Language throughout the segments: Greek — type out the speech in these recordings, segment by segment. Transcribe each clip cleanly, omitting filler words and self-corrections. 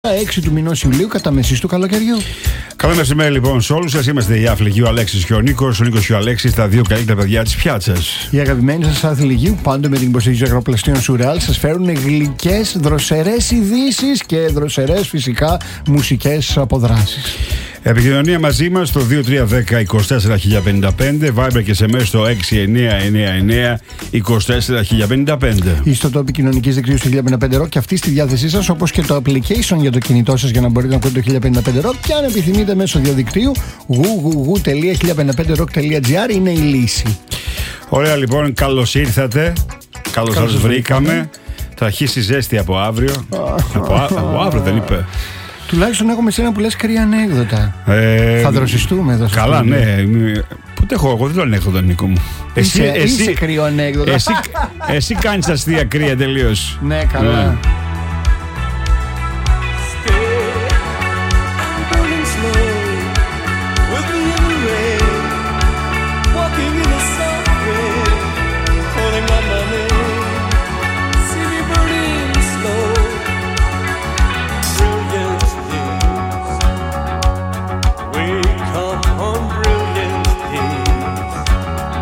6 του μηνός Ιουλίου, κατά μεσής του καλοκαιριού. Καλό μεσημέρι λοιπόν σε όλους σας. Είμαστε η Άφη Λυκείου, ο Αλέξης και ο Νίκος. Ο Νίκος και ο Αλέξης, τα δύο καλύτερα παιδιά της πιάτσας. Οι αγαπημένοι σας Άφη Λυκείου, πάντα με την υποστήριξη αγροπλαστείων Σουρεάλ, σας φέρουν γλυκές, δροσερές ειδήσεις και δροσερές φυσικά μουσικές αποδράσεις. Επικοινωνία μαζί μας στο 2310-24 Viber και SMS στο 6999-24 ή στο το επικοινωνικής δικτύου του 1055 Rock και αυτή στη διάθεσή σας, όπως και το application για το κινητό σας για να μπορείτε να ακούτε το 1055 Rock, και αν επιθυμείτε μέσω διαδικτύου www.1055rock.gr είναι η λύση. Ωραία λοιπόν, καλώς ήρθατε. Καλώς σας βρήκαμε. Θα αρχίσει ζέστη από αύριο. Από αύριο δεν είπε. Τουλάχιστον έχουμε σένα που λες κρύα ανέκδοτα. Θα δροσιστούμε εδώ. Καλά, ναι. Πού έχω εγώ, δεν το ανέκδοτο, Νίκο μου. Είσαι κρύο ανέκδοτα. Εσύ κάνεις αστεία κρύα τελείως. Ναι, καλά.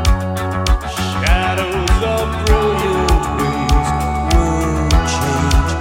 Shadows of brilliant ways would change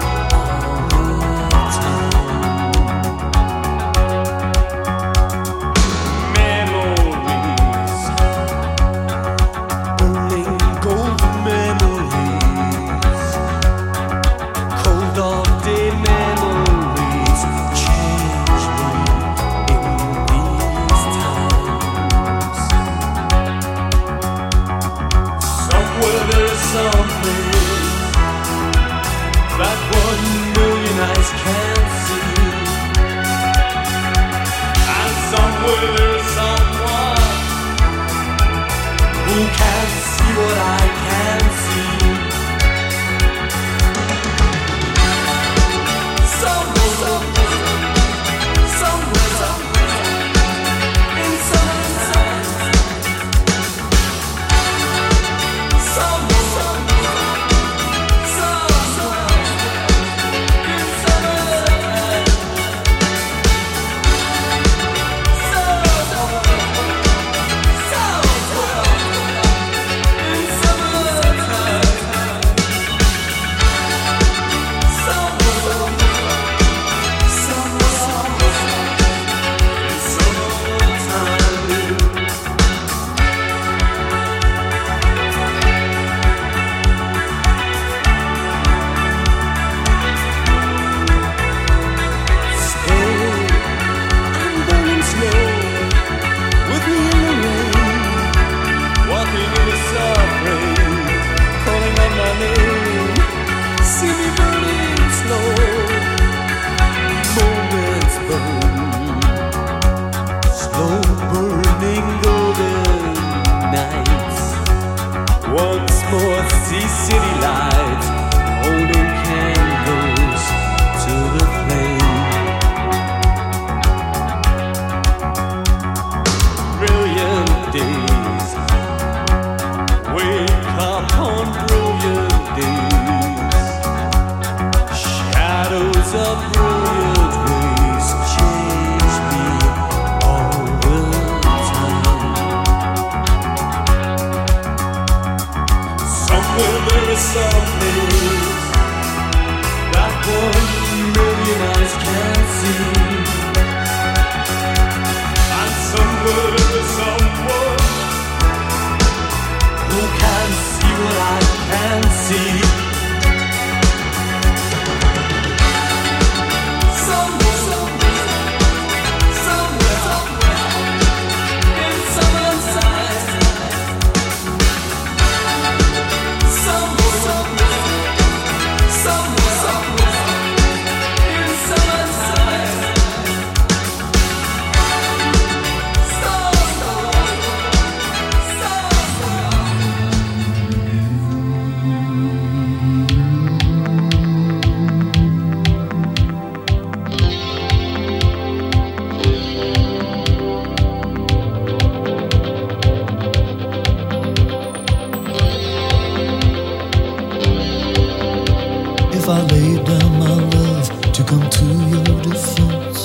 defense?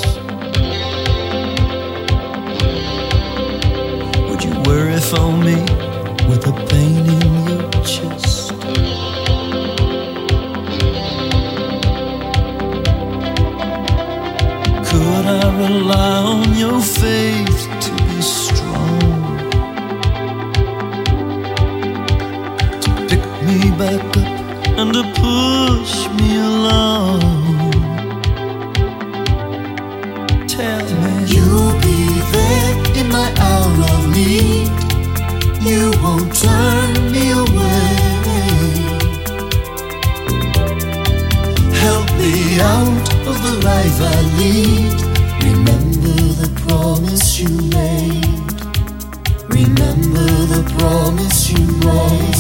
Would you worry for me with the pain in your chest? Could I rely on your faith to be strong, to pick me back up and to push me along? Tell me you'll be there in my hour of need. You won't turn me away. Help me out of the life I lead. Remember the promise you made. Remember the promise you made.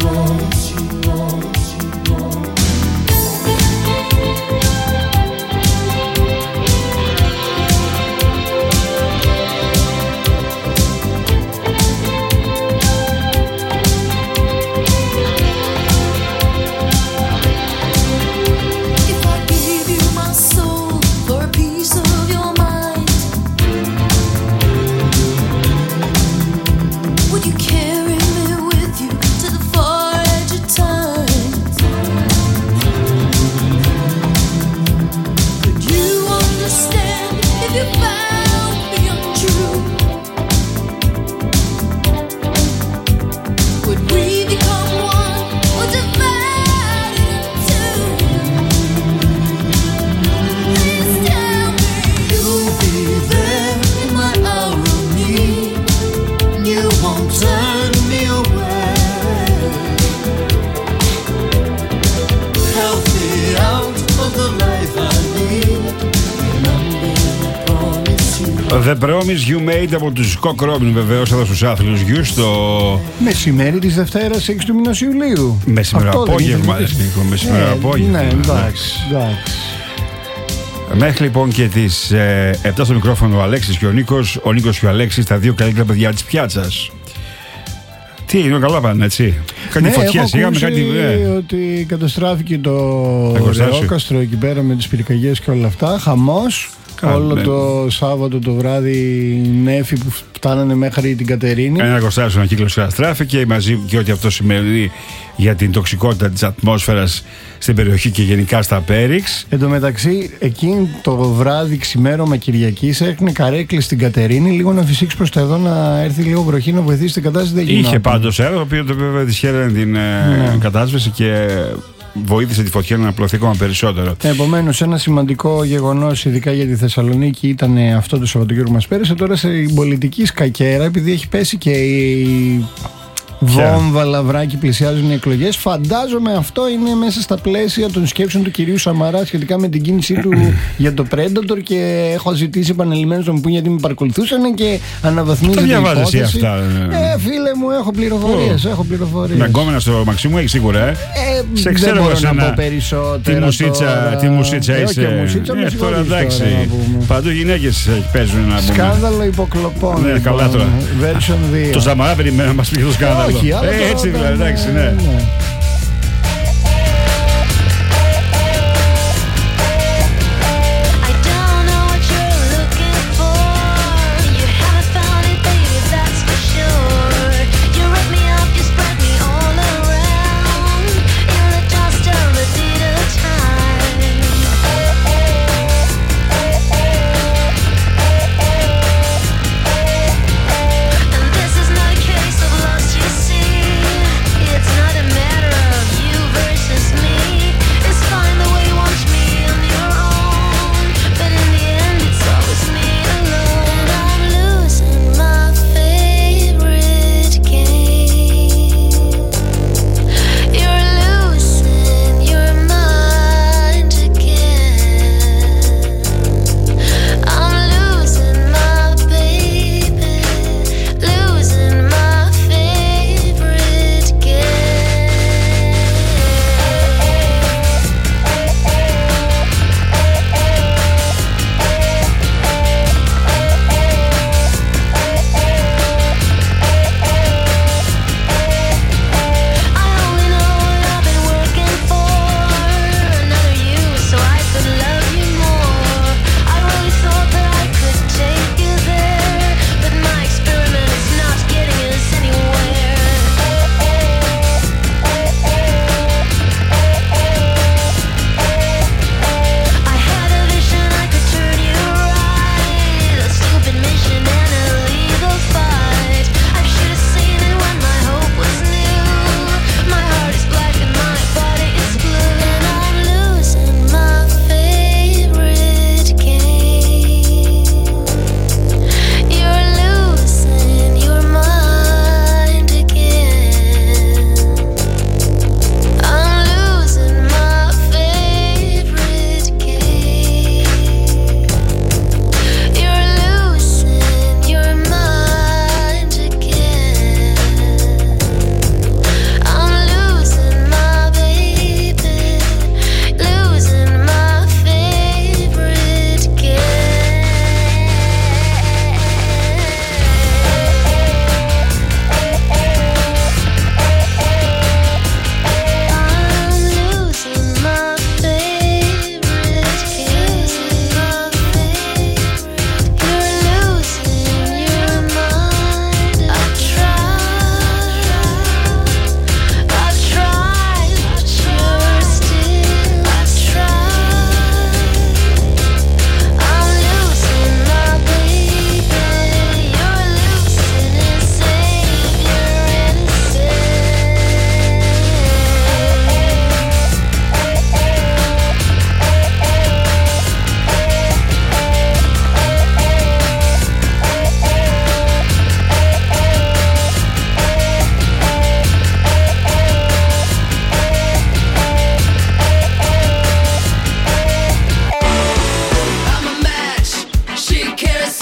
The Promise You Made από τους Cock Robin, βεβαίως εδώ στους Άθλιους Γιους στο μεσημέρι της Δευτέρας 6 του μηνός Ιουλίου. Μεσημερό απόγευμα. Μεσημερό απόγευμα. Ναι, εντάξει. Μέχρι λοιπόν και τις 7 στο μικρόφωνο ο Αλέξης και ο Νίκος. Ο Νίκος και ο Αλέξης, τα δύο καλύτερα παιδιά της πιάτσας. Τι είναι, καλά πάνε, έτσι. Κάτι φωτιές, είχαμε κάτι. Ότι καταστράφηκε το Ρεόκαστρο εκεί πέρα με τις πυρκαγιές και όλα αυτά. Χαμός. Όλο το Σάββατο το βράδυ νέφοι που φτάνανε μέχρι την Κατερίνη. Ένα εργοστάσιο ανακύκλωση καταστράφηκε, μαζί και ό,τι αυτό σημαίνει για την τοξικότητα της ατμόσφαιρας στην περιοχή και γενικά στα Πέριξ. Εν τω μεταξύ, εκείνη το βράδυ, ξημέρωμα Κυριακής, έρχεται καρέκλη στην Κατερίνη, λίγο να φυσήξει προς τα εδώ, να έρθει λίγο βροχή να βοηθήσει την κατάσταση. Δεν γινόταν. Είχε πάντως έργο, το οποίο το βέβαια δυσχέρανε την κατάσταση και βοήθησε τη φωτιά να απλωθεί ακόμα περισσότερο. Επομένως, ένα σημαντικό γεγονός, ειδικά για τη Θεσσαλονίκη, ήταν αυτό το Σαββατοκύριακο που μας πέρασε. Τώρα σε πολιτική σκακέρα, επειδή έχει πέσει και η βόμβα λαβράκι, πλησιάζουν οι εκλογές. Φαντάζομαι αυτό είναι μέσα στα πλαίσια των σκέψεων του κυρίου Σαμαρά σχετικά με την κίνησή του για το Predator, και έχω ζητήσει επανελειμμένως να μου πούν γιατί με παρακολουθούσαν και αναβαθμίζεται η υπόθεση. Αυτά. Φίλε μου, έχω πληροφορίες. Με αγκόμενα στο Μαξίμου έχει σίγουρα. Σε ξέρω δεν μπορώ να πω περισσότερα. Τι μουσίτσα είσαι. Τώρα εντάξει. Παντού γυναίκες παίζουν να πούμε. Σκάνδαλο υποκλοπών. Ναι, καλά τώρα. Version 2. Το Σαμαρά περιμένω να μας πει το σκάνδαλο. Όχι, έτσι δηλαδή, εντάξει, ναι. It's not a matter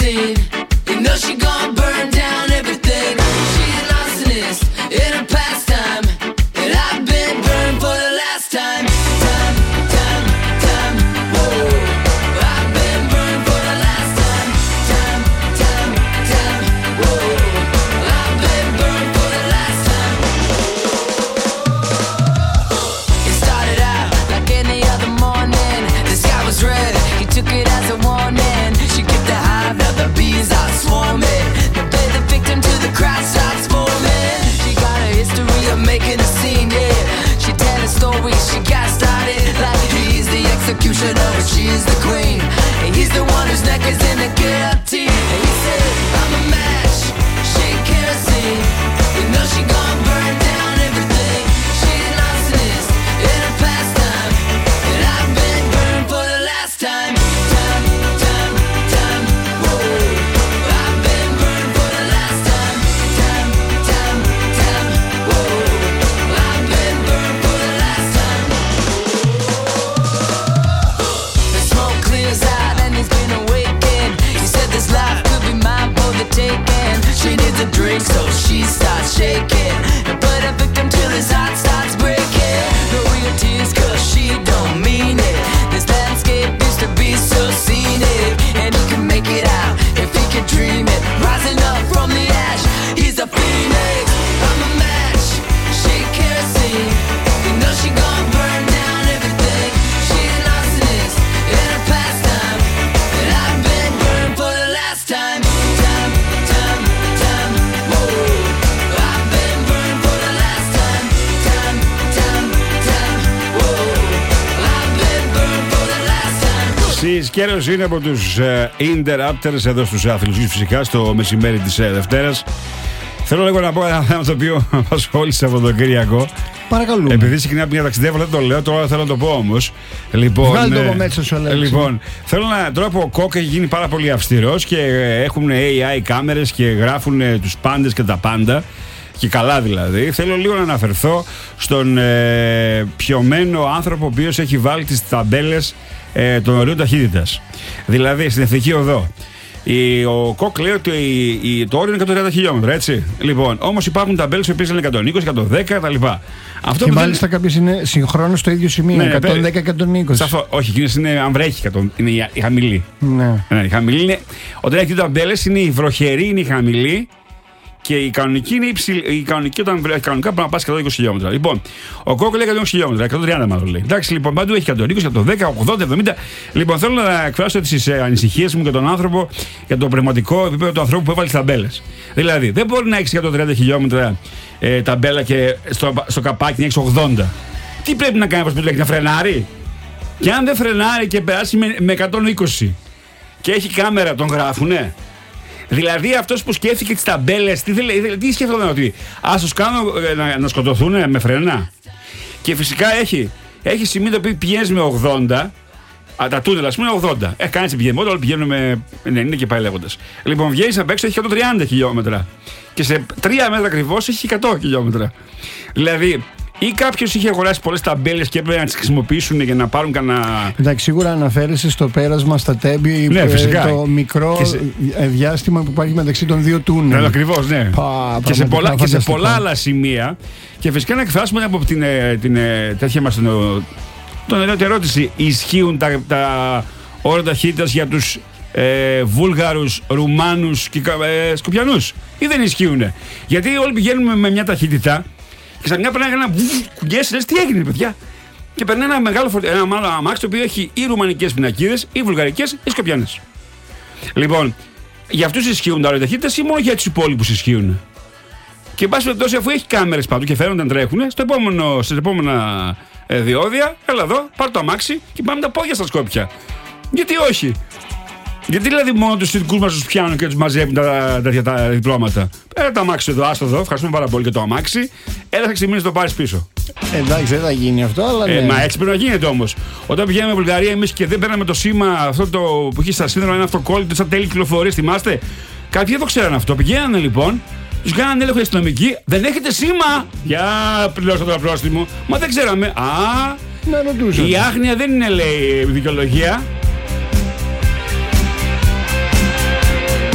kerosene. You know she gon' burn down everything. She's an arsonist in her pastime, and I've been burned for the last time. Took it as a warning. She kept the hive, now the bees are swarming. They play the victim till the crowd starts forming. She got a history of making a scene, yeah. She telling stories, she got started like he's the executioner, but she's the queen. And he's the one whose neck is in the guillotine. And he said, I'm a match, she ain't kerosene. You know she gon' burn down everything. She's an arsonist in her pastime, and I've been burned for the last time. She needs a drink, so she starts shaking and put a victim till his heart starts breaking. No real tears, cause she don't mean it. This landscape used to be so scenic, and he can make it out if he can dream it. Rising up from the ash, he's a phoenix. I'm a match, she kerosene. You know she gon' burn down everything. She's an arsonist in her pastime, and I've been burned for the last time. Σεις Κέρος είναι από τους Interrupters εδώ στους Αθλητικούς, φυσικά στο μεσημέρι της Δευτέρας. Θέλω λίγο να πω ένα θέμα το οποίο με απασχόλησε από τον Κυριακό. Παρακαλούμε. Επειδή συχνά πήγα να ταξιδεύω, δεν το λέω, τώρα θέλω να το πω όμως. Λοιπόν, βγάλε το από μέσα σου, Αλέξη. Λοιπόν, θέλω να. Τώρα που ο Κόκ έχει γίνει πάρα πολύ αυστηρός και έχουν AI κάμερες και γράφουν τους πάντες και τα πάντα. Και καλά δηλαδή. Θέλω λίγο να αναφερθώ στον πιωμένο άνθρωπο ο οποίος έχει βάλει τις ταμπέλες των ορίων ταχύτητας. Δηλαδή στην Εθνική Οδό. Ο Κοκ λέει ότι το όριο είναι 130 χιλιόμετρα, έτσι. Λοιπόν, όμως υπάρχουν ταμπέλες οι οποίες είναι 120, 110 κτλ. Και μάλιστα κάποιες είναι συγχρόνως στο ίδιο σημείο. Ναι, 110-120. Όχι, εκείνες είναι αν βρέχει, είναι η χαμηλή. Ναι. Η χαμηλή είναι. Όταν έχει ταμπέλες είναι η βροχερή, είναι η χαμηλή. Και η κανονική είναι υψηλή. Η κανονική, όταν κανονικά πρέπει να πας 120 χιλιόμετρα. Λοιπόν, ο Κόκο λέει 120 χιλιόμετρα, 130 μάλλον λέει. Εντάξει, λοιπόν, παντού έχει 120, 110, 80, 70. Λοιπόν, θέλω να εκφράσω τις ανησυχίες μου για τον άνθρωπο, για το πνευματικό επίπεδο του ανθρώπου που έβαλε τις ταμπέλες. Δηλαδή, δεν μπορεί να έχει 130 χιλιόμετρα ταμπέλα και στο καπάκι να έχει 80. Τι πρέπει να κάνει, όπως λέει, να φρενάρει. Και αν δεν φρενάρει και περάσει με 120 και έχει κάμερα, τον γράφουνε. Δηλαδή αυτός που σκέφτηκε τις ταμπέλες, τι σκέφτονταν, ότι ας τους κάνω να σκοτωθούν με φρένα. Και φυσικά έχει σημείο το οποίο πηγαίνει με 80, τα τούνελ ας πούμε 80. Κάνει έτσι πηγαίνει, όλοι πηγαίνουν με 90 και πάει λέγοντας. Λοιπόν, βγαίνεις απ' έξω, έχει 130 χιλιόμετρα. Και σε 3 μέτρα ακριβώς έχει 100 χιλιόμετρα. Δηλαδή, ή κάποιος είχε αγοράσει πολλές ταμπέλες και έπρεπε να τις χρησιμοποιήσουν για να πάρουν κανένα. Εντάξει, σίγουρα αναφέρεσαι στο πέρασμα στα Τέμπη, ναι, το μικρό διάστημα που υπάρχει μεταξύ των δύο τούνελ. Ναι, ακριβώς, ναι. Και σε πολλά άλλα σημεία. Και φυσικά να εκφράσουμε από την τέτοια μας την ερώτηση, ισχύουν τα όρια ταχύτητας για τους Βούλγαρους, Ρουμάνους και Σκοπιανούς, ή δεν ισχύουν? Γιατί όλοι πηγαίνουμε με μια ταχύτητα. Και σαν μια περνάει ένα κουγκές, λες τι έγινε παιδιά. Και περνάει ένα μεγάλο ένα αμάξι το οποίο έχει ή ρουμανικές πινακίδες, ή βουλγαρικές, ή σκοπιανές. Λοιπόν, για αυτούς ισχύουν τα όρια ταχύτητας ή μόνο για τους υπόλοιπους ισχύουν? Και εν πάση περιπτώσει, αφού έχει κάμερες παντού και φαίνονται να τρέχουν, στις επόμενα διόδια, έλα εδώ, πάρ' το αμάξι και πάμε τα πόδια στα Σκόπια. Γιατί όχι? Γιατί δηλαδή μόνο τους δικούς μας τους πιάνουν και τους μαζεύουν τα διπλώματα? Τα αμάξι εδώ, άστο εδώ, ευχαριστούμε πάρα πολύ για το αμάξι. Έλα, θα ξεμείνεις το πάρεις πίσω. Εντάξει, δεν θα γίνει αυτό, αλλά. Ναι. Μα έτσι πρέπει να γίνεται όμως. Όταν πηγαίναμε Βουλγαρία εμείς και δεν παίρναμε το σήμα αυτό που έχει στα σύνδρομα, ένα αυτοκόλλητο, σαν τέλη κυκλοφορίας, θυμάστε? Κάποιοι δεν το ξέραν αυτό. Πηγαίνανε λοιπόν, τους κάνανε έλεγχο οι αστυνομικοί, δεν έχετε σήμα! Για πληρώσατε το πρόστιμο. Μα δεν ξέραμε. Να ρωτούσαν. Η άγνοια δεν είναι, λέει, δικαιολογία.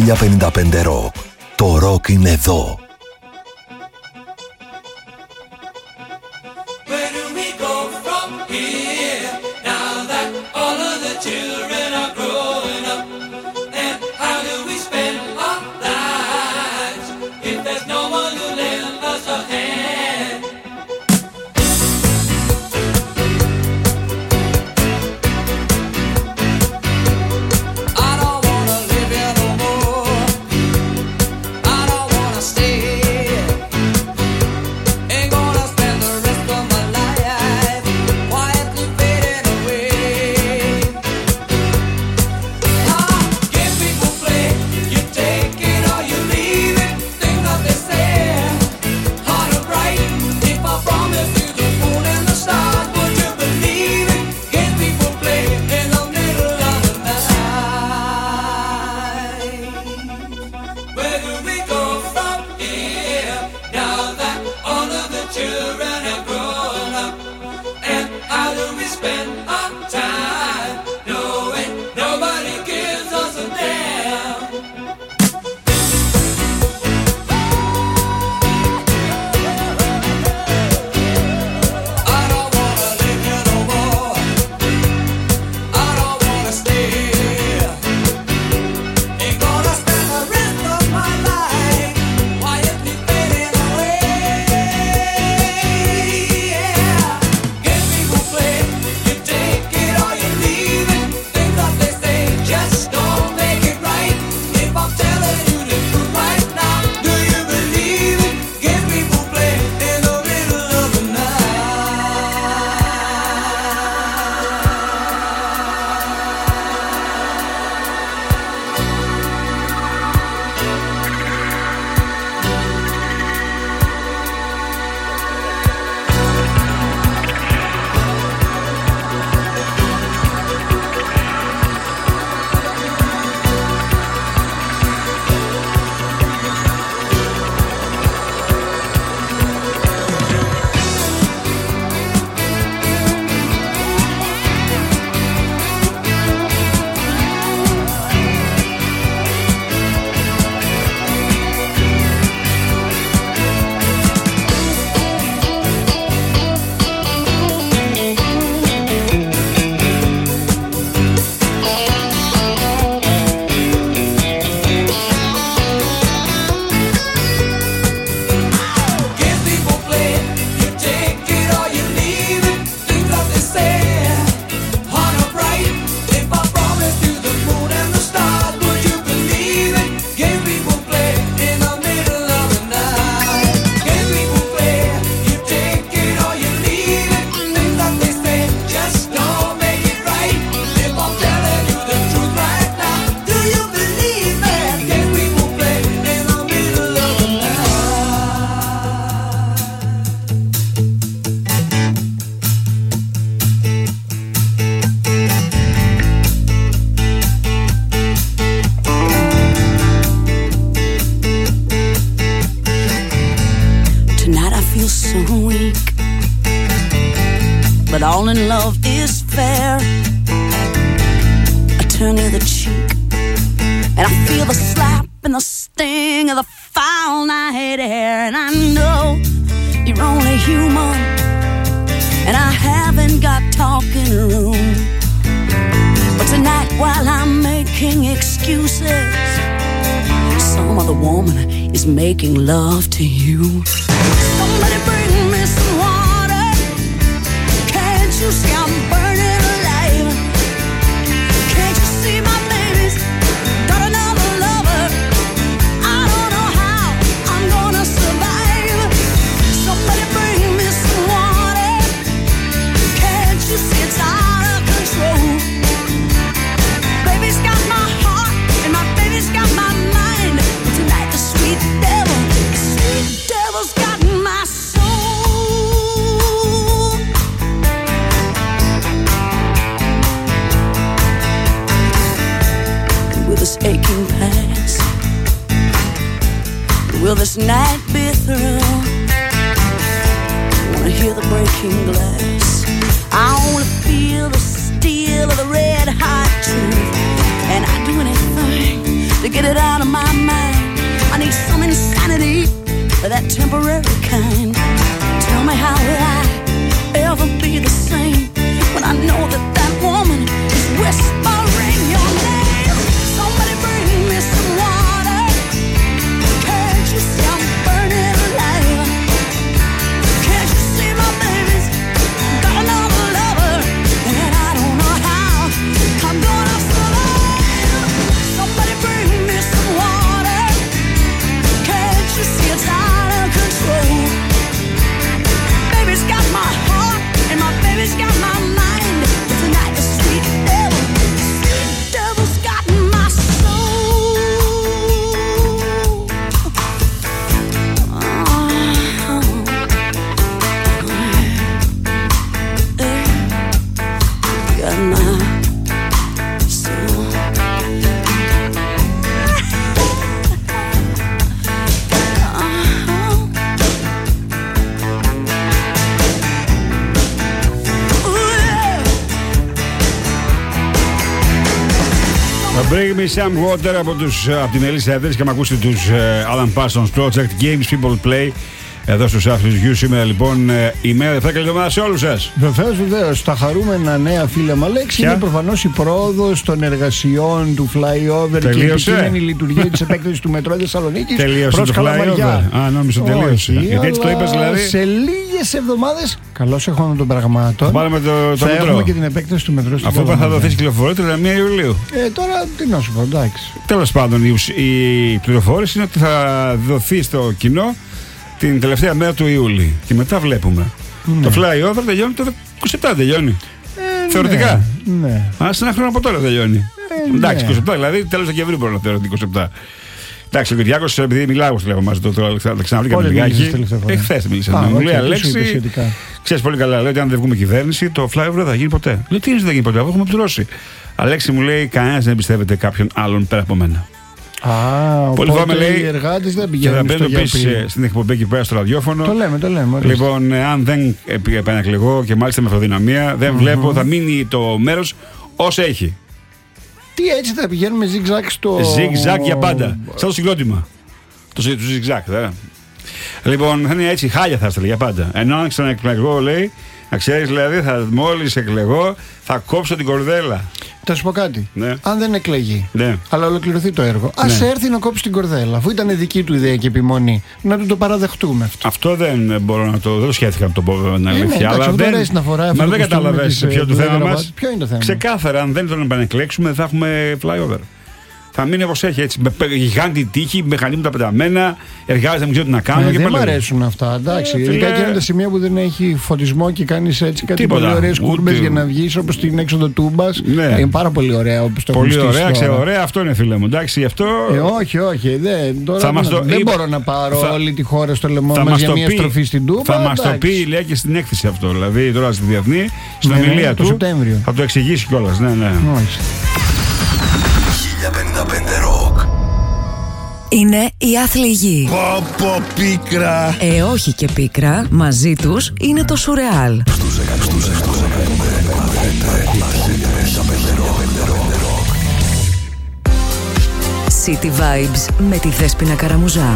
1055 ρο. Το ροκ είναι εδώ. all in love is fair. I turn the other cheek, and I feel the slap and the sting of the foul night air. And I know you're only human, and I haven't got talking room. But tonight, while I'm making excuses, some other woman is making love to you. Somebody bring me some water. Can't you see I'm burning alive? Can't you see my baby's got another lover? I don't know how I'm gonna survive. Somebody bring me some water. Can't you see it's out of control? Baby's got my heart and my baby's got my mind. But tonight the sweet devil's got my soul. And will this aching pass? Will this night be through? I wanna hear the breaking glass. I wanna feel the steel of the red hot truth. And I'd do anything to get it out of my my soul. Bring me some water από την Elisa Edwards και με ακούσετε τους Alan Parsons Project Games People Play εδώ στους Άθλους Γιου. Σήμερα λοιπόν η μέρα Δευτέρα. Καλή εβδομάδα σε όλους σας. Βεβαίως. Τα χαρούμενα νέα, φίλε μου Αλέξη, είναι προφανώς η πρόοδος των εργασιών του flyover και η επικείμενη λειτουργία της επέκτασης του μετρό Θεσσαλονίκης προς Καλαμαριά. Νόμιζα τελείωσε. Γιατί έτσι το είπες δηλαδή. Σε λίγες εβδομάδες, καλώς εχόντων των πραγμάτων, θα έχουμε και την επέκταση του μετρό. Αφού θα δοθεί κυκλοφορία 31 Ιουλίου. Τώρα τι να σου πω, εντάξει. Τέλος πάντων, η πληροφόρηση είναι ότι θα δοθεί στο κοινό την τελευταία μέρα του Ιούλη. Και μετά βλέπουμε. Το flyover τελειώνει το 27, τελειώνει. Θεωρητικά. Ναι. Σε ένα χρόνο από τώρα τελειώνει. Εντάξει, 27, δηλαδή τέλος Δεκεμβρίου μπορεί να θεωρηθεί 27. Εντάξει, ο Κυριάκος, επειδή μιλάω στο μαζί του, θα τα ξαναβρήκαμε λιγάκι. Χθες μίλησαμε. Μου λέει Αλέξη, ξέρεις πολύ καλά, λέει ότι αν δεν βγούμε κυβέρνηση, το flyover δεν θα γίνει ποτέ. Λέω τι είναι, δεν θα γίνει ποτέ, αφού έχουμε πληρώσει. Αλέξη μου λέει, κανένας δεν εμπιστεύεται κάποιον άλλον πέρα από μένα. Πολύ φοβάμαι, λέει, οι εργάτες δεν πηγαίνουν στο πίσω στην εκπομπή εκεί πέρα στο ραδιόφωνο. Το λέμε. Λοιπόν, αν δεν επανακλεγώ και μάλιστα με αυτοδυναμία, δεν βλέπω, θα μείνει το μέρος όσο έχει. Τι έτσι θα πηγαίνουμε zigzag στο. Zigzag για πάντα. Σαν το συγκρότημα. Το zigzag, Λοιπόν, θα είναι έτσι, χάλια θα έστελε για πάντα. Ενώ αν ξαναεκλεγώ, λέει, να ξέρεις, δηλαδή, μόλις εκλεγώ, θα κόψω την κορδέλα. Θα σου πω κάτι. Ναι. Αν δεν εκλεγεί, ναι, αλλά ολοκληρωθεί το έργο, ας έρθει να κόψει την κορδέλα. Αφού ήταν δική του ιδέα και επιμονή, να του το παραδεχτούμε αυτό. Αυτό δεν μπορώ να το. Δεν το σκέφτηκα να το πω, να αλήθεια. Αλλά δεν καταλαβαίνεις ποιο το θέμα μας. Ποιο είναι το θέμα. Ξεκάθαρα, αν δεν τον επανεκλέξουμε, θα έχουμε flyover. Θα μείνει όπως έχει, έτσι. Με γιγάντη τύχη, μηχανήματα πεταμένα, εργάζεται, δεν ξέρω τι να κάνω. Δεν μου αρέσουν αυτά. Εντάξει. Ειδικά και είναι τα σημεία που δεν έχει φωτισμό και κάνει έτσι κάτι πολύ ωραίες κούρμπες για να βγεις όπως την έξοδο Τούμπας. Ναι. Είναι πάρα πολύ ωραία όπως το πολύ ωραία, ωραία, αυτό είναι φίλε μου. Εντάξει, αυτό. Όχι. Δεν μπορώ να πάρω όλη τη χώρα στο λαιμό μας για μια στροφή στην Τούμπα. Θα μας το πει, λέει, και στην έκθεση αυτό. Δηλαδή τώρα στη Διεθνή, στην ομιλία του. Θα το εξηγήσει κιόλας. Ναι. 1055 Rock. Είναι η άθλη γη. Πω πίκρα. Όχι και πίκρα, μαζί τους είναι το σουρεάλ. City Vibes με τη Δέσποινα Καραμουζά.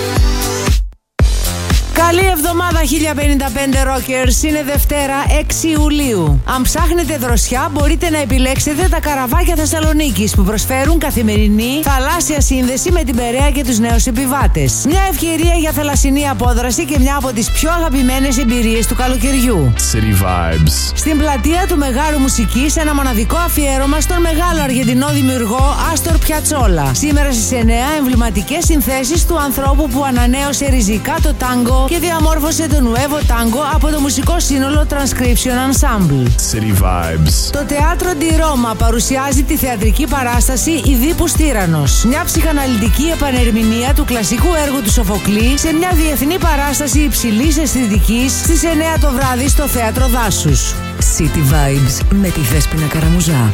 Καλή εβδομάδα 1055 Rockers, είναι Δευτέρα 6 Ιουλίου. Αν ψάχνετε δροσιά μπορείτε να επιλέξετε τα καραβάκια Θεσσαλονίκης που προσφέρουν καθημερινή θαλάσσια σύνδεση με την Περαία και τους νέους επιβάτες. Μια ευκαιρία για θαλασσινή απόδραση και μια από τις πιο αγαπημένες εμπειρίες του καλοκαιριού. City Vibes. Στην πλατεία του Μεγάρου Μουσικής ένα μοναδικό αφιέρωμα στον μεγάλο Αργεντινό δημιουργό Άστορ Πιατσόλα. Σήμερα στις 9 εμβληματικές συνθέσεις του ανθρώπου που ανανέωσε ριζικά το τάγκο και διαμόρφωσε το νουέβο τάγκο από το μουσικό σύνολο Transcription Ensemble. City Vibes. Το Teatro di Roma παρουσιάζει τη θεατρική παράσταση «Η Δίπους Τύραννος», μια ψυχαναλυτική επανερμηνεία του κλασικού έργου του Σοφοκλή σε μια διεθνή παράσταση υψηλής αισθητικής στις 9 το βράδυ στο Θέατρο Δάσους. City Vibes με τη Δέσποινα Καραμουζά.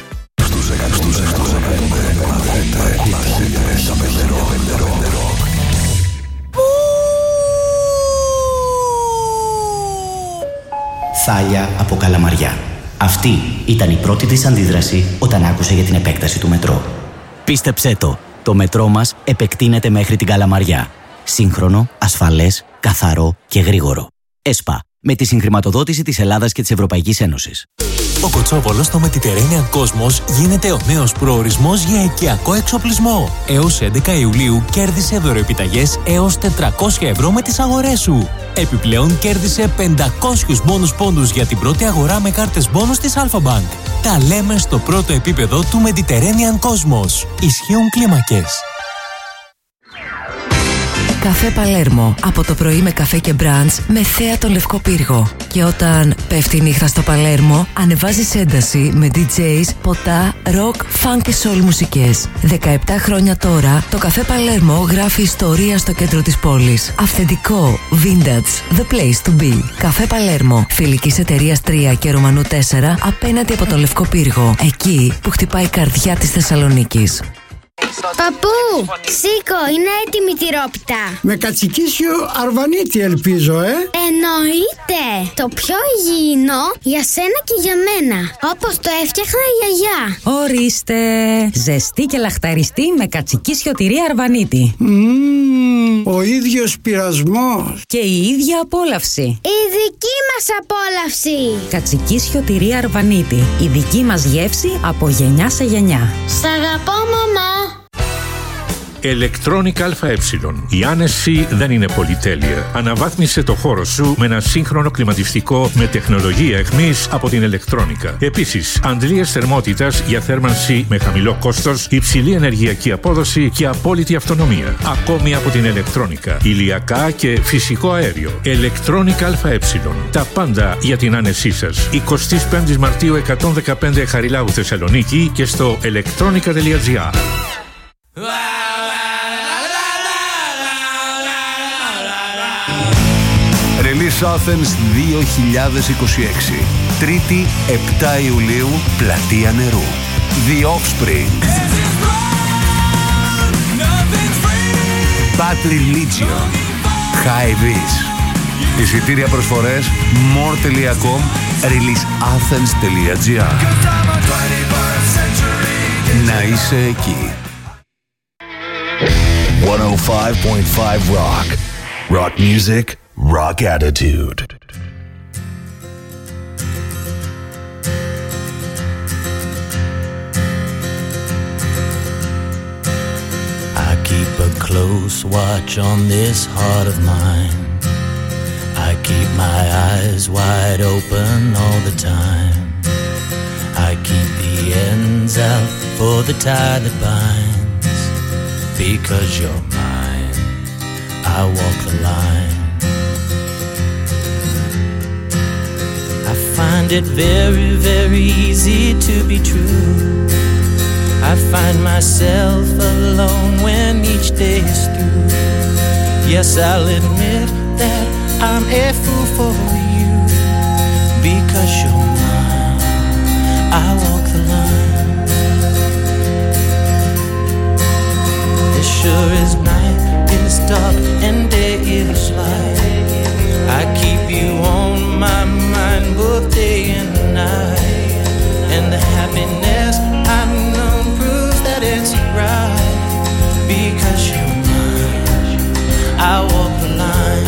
Θάλια από Καλαμαριά. Αυτή ήταν η πρώτη της αντίδραση όταν άκουσε για την επέκταση του μετρό. Πίστεψέ το μετρό μας επεκτείνεται μέχρι την Καλαμαριά. Σύγχρονο, ασφαλές, καθαρό και γρήγορο. ΕΣΠΑ, με τη συγχρηματοδότηση της Ελλάδας και της Ευρωπαϊκής Ένωσης. Ο Κοτσόβολος στο Mediterranean Cosmos γίνεται ο νέος προορισμός για οικιακό εξοπλισμό. Έως 11 Ιουλίου κέρδισε δωροεπιταγές έως 400 ευρώ με τις αγορές σου. Επιπλέον κέρδισε 500 μπόνους πόντους για την πρώτη αγορά με κάρτες μπόνους της Alpha Bank. Τα λέμε στο πρώτο επίπεδο του Mediterranean Cosmos. Ισχύουν κλίμακες. Καφέ Παλέρμο. Από το πρωί με καφέ και μπραντς με θέα τον Λευκό Πύργο. Και όταν πέφτει η νύχτα στο Παλέρμο, ανεβάζεις ένταση με DJs, ποτά, rock, funk και soul μουσικές. 17 χρόνια τώρα, το Καφέ Παλέρμο γράφει ιστορία στο κέντρο της πόλης. Αυθεντικό, vintage, the place to be. Καφέ Παλέρμο, φιλικής εταιρείας 3 και Ρωμανού 4, απέναντι από τον Λευκό Πύργο. Εκεί που χτυπάει η καρδιά της Θεσσαλονίκης. Παππού, σήκω, είναι έτοιμη η τυρόπιτα. Με κατσικίσιο αρβανίτη ελπίζω, Εννοείται. Το πιο υγιεινό για σένα και για μένα. Όπως το έφτιαχνα η γιαγιά. Ορίστε. Ζεστή και λαχταριστή με κατσικίσιο τυρί αρβανίτη. Ο ίδιος πειρασμός. Και η ίδια απόλαυση. Η δική μας απόλαυση. Κατσικίσιο τυρί αρβανίτη. Η δική μας γεύση από γενιά σε γενιά. Σ' αγαπώ, μαμά. Electronic ΑΕ. Η άνεση δεν είναι πολυτέλεια. Αναβάθμισε το χώρο σου με ένα σύγχρονο κλιματιστικό με τεχνολογία εχμής από την Electronica. Επίσης, αντλίες θερμότητας για θέρμανση με χαμηλό κόστος, υψηλή ενεργειακή απόδοση και απόλυτη αυτονομία. Ακόμη από την Electronica. Ηλιακά και φυσικό αέριο. Electronic ΑΕ. Τα πάντα για την άνεσή σας. 25 Μαρτίου 115 Χαριλάου Θεσσαλονίκη και στο electronica.gr. Release Athens 2026. Τρίτη 7 Ιουλίου, Πλατεία Νερού. The Offspring, Bad Religion, High Vis. Εισιτήρια προσφορές more.com, releaseathens.gr. Να είσαι εκεί. 105.5 Rock. Rock music, rock attitude. I keep a close watch on this heart of mine. I keep my eyes wide open all the time. I keep the ends out for the tie that binds. Because you're mine, I walk the line. I find it very, very easy to be true. I find myself alone when each day is through. Yes, I'll admit that I'm a fool for you. Because you're mine, I walk the line. As sure as night is dark and day is light, I keep you on my mind both day and night. And the happiness I've known proves that it's right. Because you're mine, I walk the line.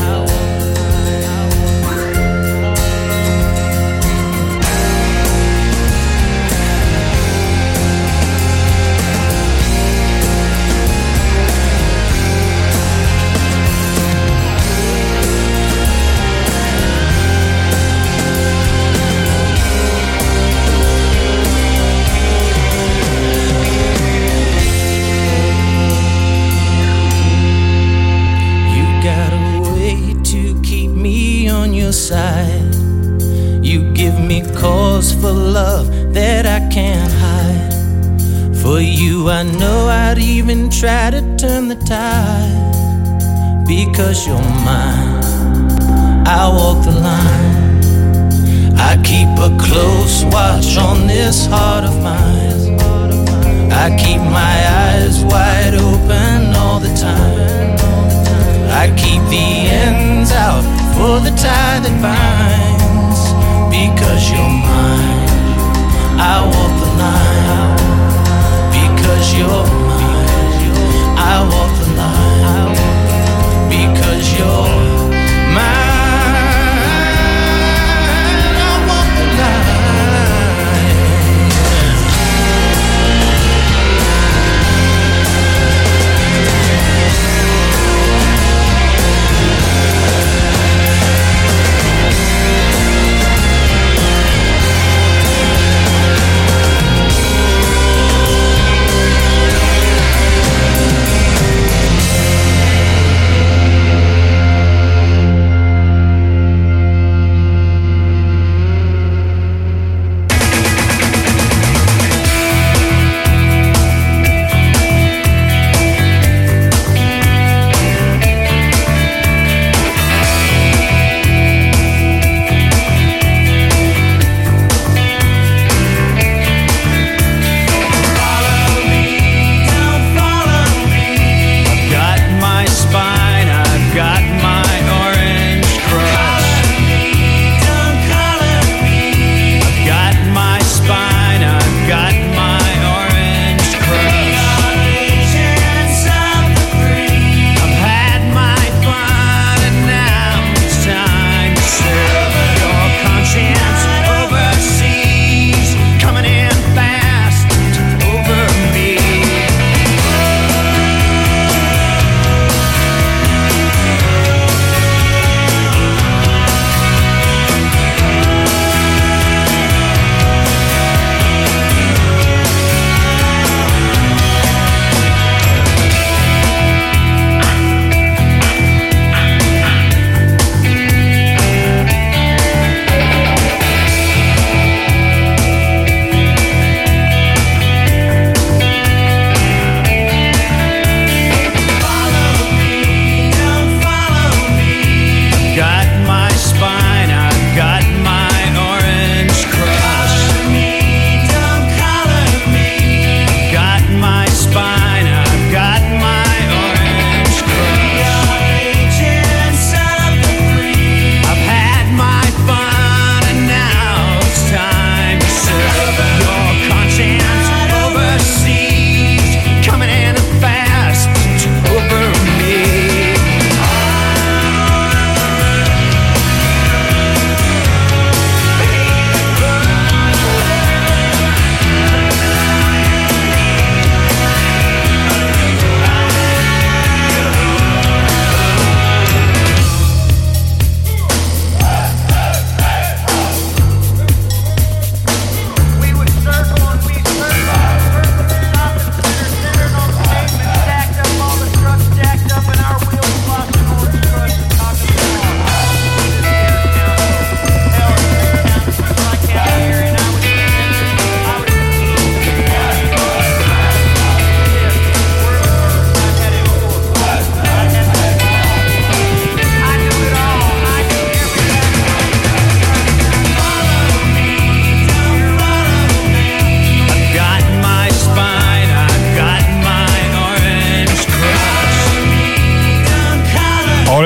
Side. You give me cause for love that I can't hide. For you I know I'd even try to turn the tide. Because you're mine, I walk the line. I keep a close watch on this heart of mine. I keep my eyes wide open all the time. I keep the ends out for the tie that binds. Because you're mine, I walk the line. Because you're mine, I walk the line. Because you're mine, I walk the line.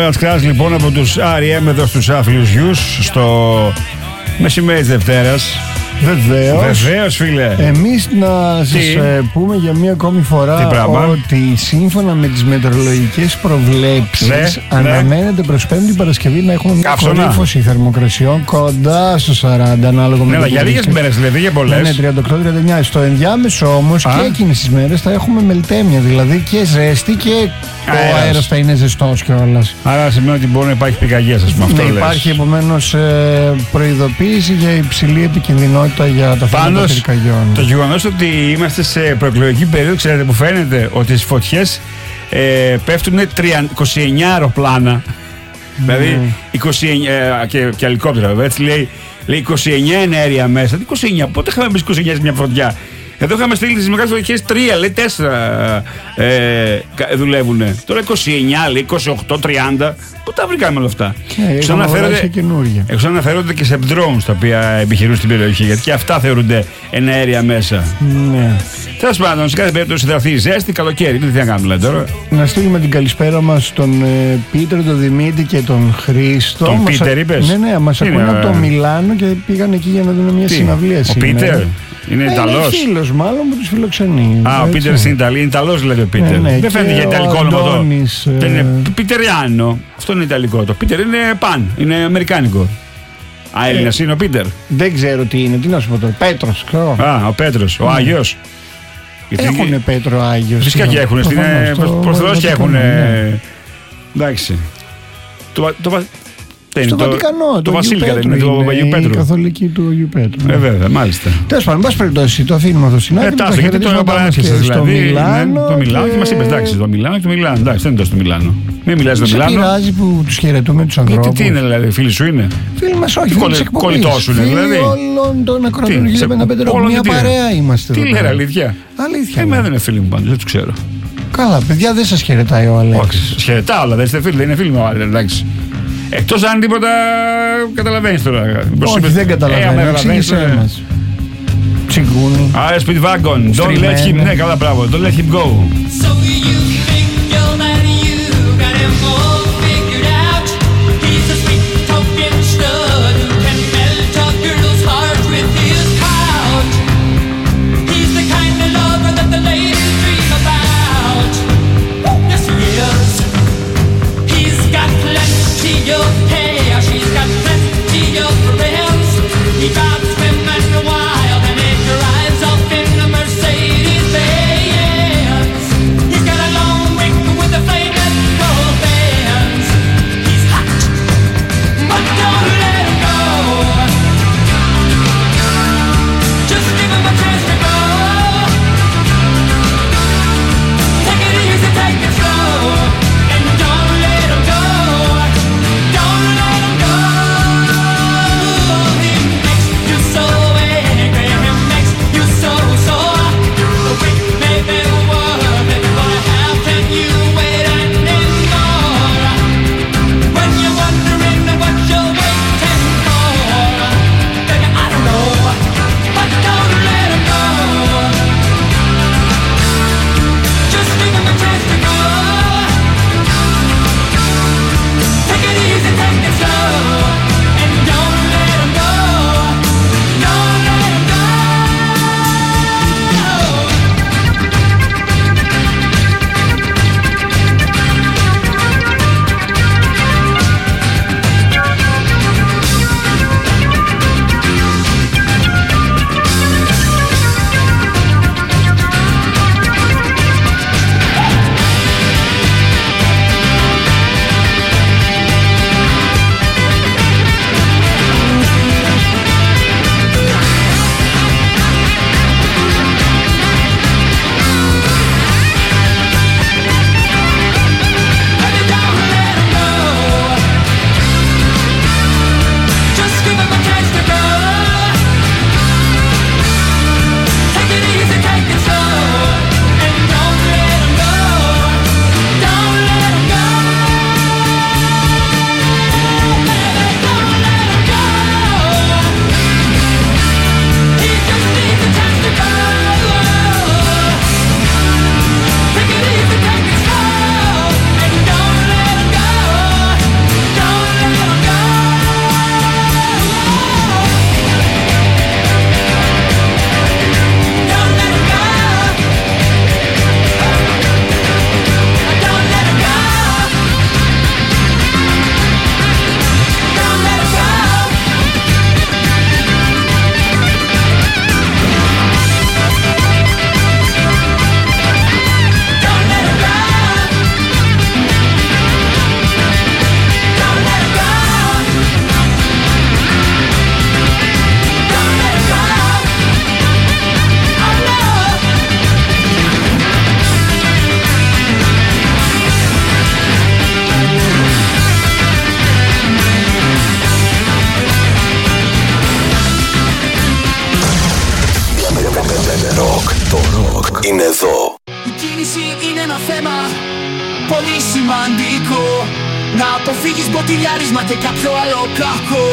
Last Crash λοιπόν από τους R.E.M. εδώ στους Άθλιους Γιους στο μεσημέρι της Δευτέρας. Βεβαίως, φίλε. Εμείς να σας πούμε για μία ακόμη φορά ότι σύμφωνα με τις μετεωρολογικές προβλέψεις αναμένεται προς Πέμπτη Παρασκευή να έχουμε μια κορύφωση θερμοκρασιών κοντά στο 40 ανάλογα με για λίγες μέρες δηλαδή, για πολλές. Ναι, 38-39. Στο ενδιάμεσο όμως και εκείνες τις μέρες θα έχουμε μελτέμια, δηλαδή και ζέστη και ο αέρας θα είναι ζεστός κιόλας. Άρα σημαίνει ότι μπορεί να υπάρχει πυρκαγιές, ας πούμε. Αυτό λες. Υπάρχει επομένως προειδοποίηση για υψηλή επικινδυνότητα για τα θέματα πυρκαγιών. Το γεγονός ότι είμαστε σε προεκλογική περίοδο, ξέρετε που φαίνεται ότι στις φωτιές πέφτουν 29 αεροπλάνα. Δηλαδή 29 και ελικόπτερα, βέβαια. Έτσι λέει 29 ενέργεια μέσα. 29, πότε είχαμε μπει 29 σε μια φωτιά? Εδώ είχαμε στείλει τις μεγάλες φωτιές 3, λέει 4 δουλεύουνε. Τώρα 29, λέει 28, 30. Πού τα βρήκαμε όλα αυτά? Εξ αναφέρονται και σε drones τα οποία επιχειρούν στην περιοχή, γιατί και αυτά θεωρούνται εναέρια μέσα. Ναι. Τέλος πάντων, σε κάθε περίπτωση θα έρθει η ζέστη, καλοκαίρι. Τι να κάνουμε τώρα? Να στείλουμε την καλησπέρα μας στον Πίτερ, τον Δημήτρη και τον Χρήστο. Τον Πίτερ είπες? Ναι, μας ακούνε από το Μιλάνο και πήγαν εκεί για να δουν μια συναυλία σήμερα. Ο Πίτερ είναι Ιταλός? Είναι φίλος μάλλον που τους φιλοξενεί. Ο Πίτερ στην Ιταλία, είναι Ιταλός δηλαδή ο Πίτερ. Δεν φαίνεται για ιταλικό όνομα αυτό. Δεν είναι Πιτεριάνο. Αυτό είναι ιταλικό. Το Πίτερ είναι είναι αμερικάνικο. Έλληνας είναι ο Πίτερ. Δεν ξέρω τι είναι, τι να σου πω τώρα. Πέτρος, ξέρω. Ο Πέτρος, ο Άγιος. Έχουνε Πέτρο Άγιος. Φυσικά και έχουνε. Στην Ορθοδόξη και έχουνε. Εντάξει. Στο Βατικανό, το Βασίλικα δεν είναι του Αγίου Πέτρου. Η καθολική του Αγίου Πέτρου. Βέβαια, μάλιστα. Τέλος πάντων, πάση περιπτώσει, το αφήνουμε αυτό στην άκρη. Γιατί το παράσχεσαι δηλαδή. Το Μιλάνο και μας είπες, εντάξει, το Μιλάνο και το Μιλάνο. Εντάξει, δεν είναι τόσο το Μιλάνο. Μην μιλάς στο Μιλάνο. Σε πειράζει που τους χαιρετούμε τους ανθρώπους. Τι είναι δηλαδή, φίλοι σου είναι? Φίλοι μας όχι, φίλοι της εκπομπής. Κολλητός σου είναι δηλαδή. Φίλοι όλων των ακροατών του 15 ρόλου. Μια παρέα είμαστε. Τι λέει, αλήθεια? Αλήθεια. Εμένα δεν είναι φίλοι μου πάντως, δεν τους ξέρω. Καλά, παιδιά, δεν σας χαιρετάει ο Αλέξης. Όχι, χαιρετάω, αλλά δεν είστε φίλοι, δεν είναι φίλοι μου, εντάξει. Εκτός αν τίποτα καταλαβαίνεις τώρα. Όχι, δεν καταλαβαίνω. Εξήγησέ μας. Τσιγκούνι. Speedwagon. Don't let him. Ναι, καλά, μπράβο. Don't let him go. He's got a Το ροκ είναι εδώ. Η κίνηση είναι ένα θέμα πολύ σημαντικό. Να αποφύγεις μποτιλιάρισμα και κάποιο άλλο κακό.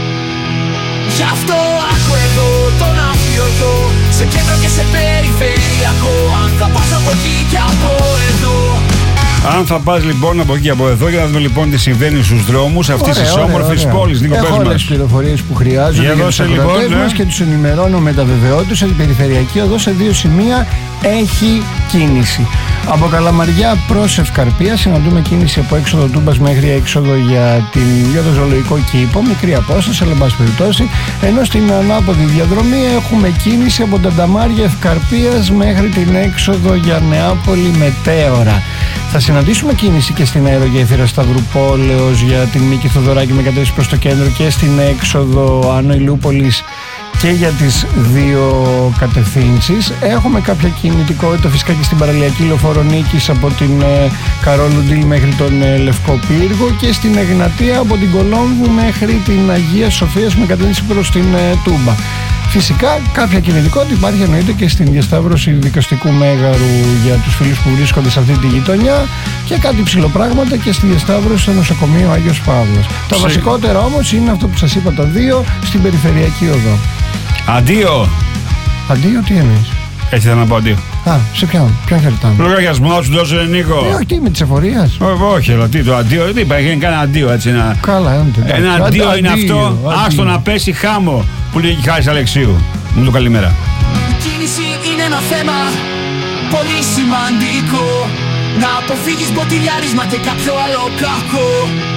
Γι' αυτό άκου εδώ τον αφιωτό, σε κέντρο και σε περιφερειακό. Αν θα πας από εκεί και από εδώ. Αν θα πας λοιπόν από εκεί και από εδώ, για να δούμε λοιπόν τι συμβαίνει στους δρόμους αυτής της όμορφης πόλης. Νίκο, έχω όλες τις πληροφορίες που χρειάζονται για τους ακροατές μας και τους ενημερώνω με τα βεβαιότητες ότι η περιφερειακή οδό σε 2 σημεία έχει κίνηση. Από Καλαμαριά προς Ευκαρπία συναντούμε κίνηση από έξοδο Τούμπας μέχρι έξοδο για το ζωολογικό κήπο, μικρή απόσταση, αλλά εν πάση περιπτώσει. Ενώ στην ανάποδη διαδρομή έχουμε κίνηση από Τανταμάρια Ευκαρπίας μέχρι την έξοδο για Νεάπολη Μετέωρα. Θα συναντήσουμε κίνηση και στην αερογέφυρα Σταυρουπόλεως για την Μίκη Θοδωράκη με κατεύθυνση προς το κέντρο και στην έξοδο Άνω Ηλιούπολης και για τις 2 κατευθύνσεις. Έχουμε κάποια κινητικότητα φυσικά και στην παραλιακή λεωφόρο Νίκης από την Καρόλου Ντίλ μέχρι τον Λευκό Πύργο και στην Εγνατία από την Κολόμβου μέχρι την Αγία Σοφίας με κατεύθυνση προς την Τούμπα. Φυσικά κάποια κινητικότητα υπάρχει εννοείται και στην διασταύρωση δικαστικού μέγαρου για τους φίλους που βρίσκονται σε αυτή τη γειτονιά και κάτι ψηλοπράγματα και στη διασταύρωση στο νοσοκομείο Άγιος Παύλος. Τα βασικότερα όμως είναι αυτό που σας είπα τα 2 στην περιφερειακή οδό. Αντίο! Αντίο τι εννοείς? Έτσι θα να πω αντίο. Α, σε ποιον χαιρετάμε? Λογαριασμό σου δώσε Νίκο. Όχι, τι με της εφορίας? Όχι, αλλά τι το αντίο, δεν υπάρχει κανένα αντίο έτσι. Καλά, ένα αντίο είναι αυτό, άστο να πέσει χάμο που λέει και Χάρης Αλεξίου. Μου το καλημέρα. Η κίνηση είναι ένα θέμα πολύ σημαντικό. Να αποφύγεις μποτιλιάρισμα και κάποιο άλλο κακό.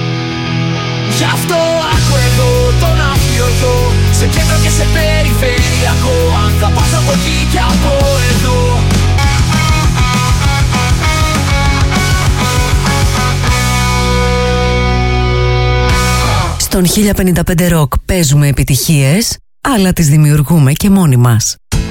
Γι' αυτό άκου εδώ τον αφιωτό, σε κέντρο και σε περιφερειακό. Αν θα πας από εκεί και από εδώ. Στον 1055 Rock παίζουμε επιτυχίες, αλλά τις δημιουργούμε και μόνοι μας.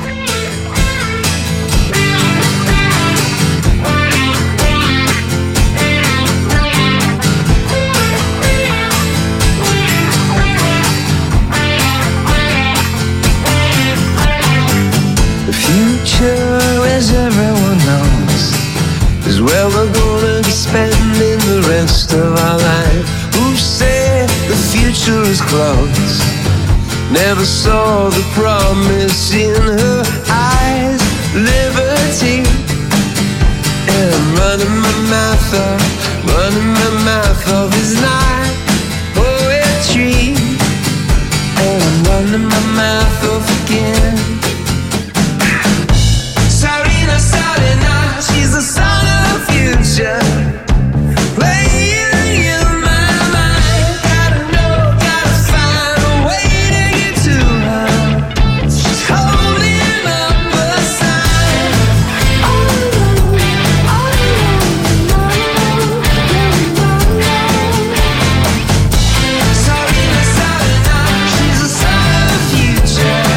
As everyone knows, is where we're gonna be spending the rest of our life. Who said the future is close? Never saw the promise in her eyes. Liberty, and I'm running my mouth off is not poetry, and I'm running my mouth off again. She's the son of the future, playing in my mind. Gotta know, gotta find a way to get to her. She's holding up a sign. Sarina, she's the son of the future.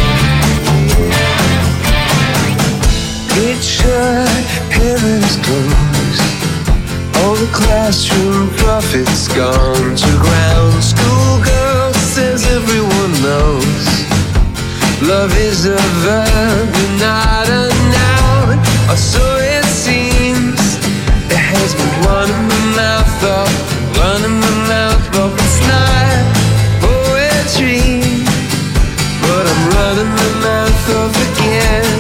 Picture heaven is closed. All the classroom prophets gone to ground. Schoolgirl says everyone knows love is a verb and not a noun. Or so it seems. It has been running my mouth off, running my mouth off. It's not poetry, but I'm running my mouth off again.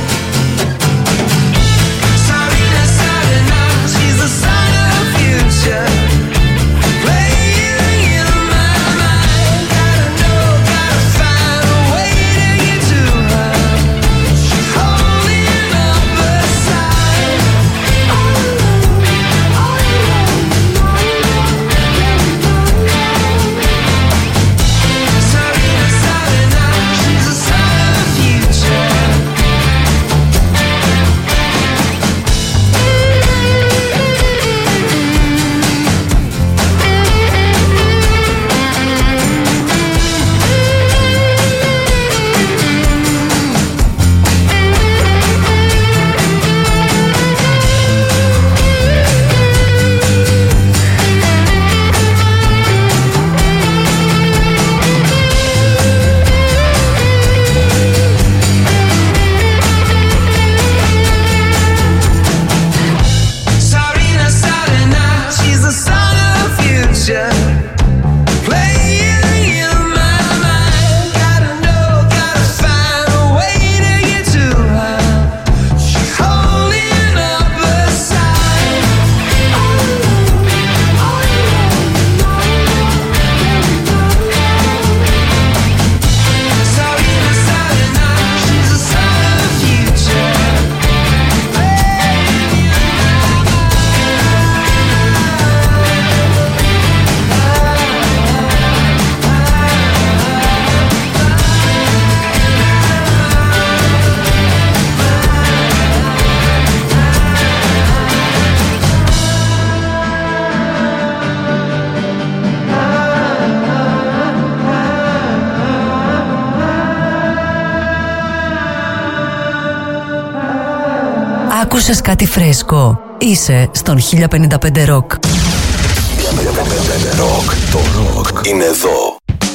Άκουσες κάτι φρέσκο? Είσαι στον 1055 Rock. 1055 Rock. Το rock είναι εδώ.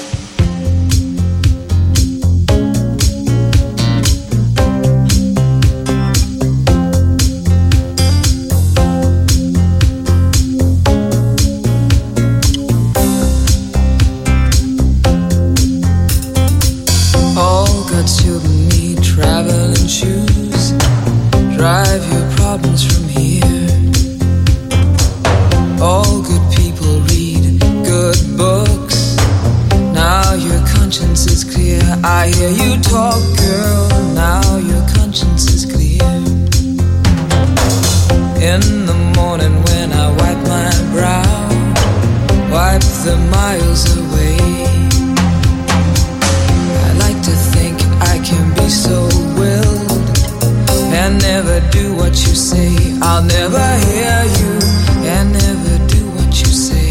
Drive your problems from here. All good people read good books. Now your conscience is clear. I hear you talk, girl. Now your conscience is clear. In the morning when I wipe my brow, wipe the miles away. I like to think I can be so willed and never do what you say. I'll never hear you and never do what you say.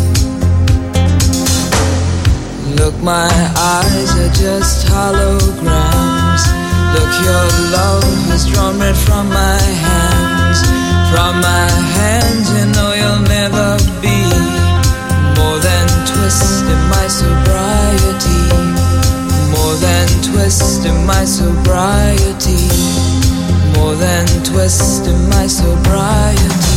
Look, my eyes are just holograms. Look, your love has drawn red from my hands. From my hands, you know you'll never be more than twist in my sobriety. More than twist in my sobriety. More than twist in my sobriety.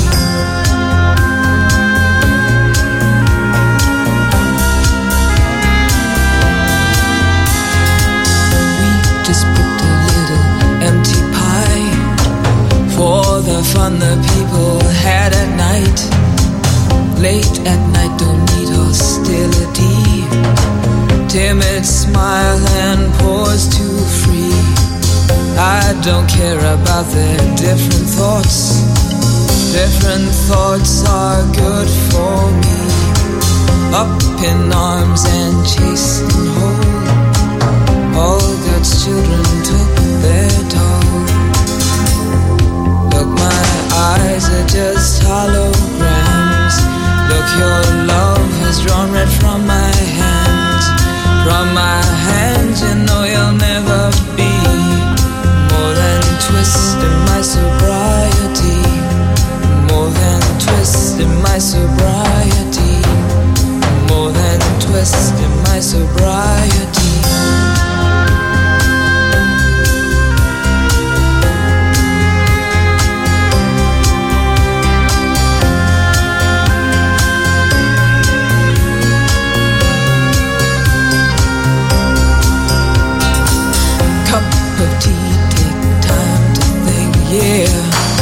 We just put a little empty pie for the fun the people had at night. Late at night, don't need hostility. Timid smile and pause too free. I don't care about their different thoughts. Different thoughts are good for me. Up in arms and chased and whole. All God's children took their toll. Look, my eyes are just holograms. Look, your love has drawn red from my hands. From my hands, you know you'll never be more than twist in my sobriety. More than twist in my sobriety. More than twist in my sobriety. Cup of tea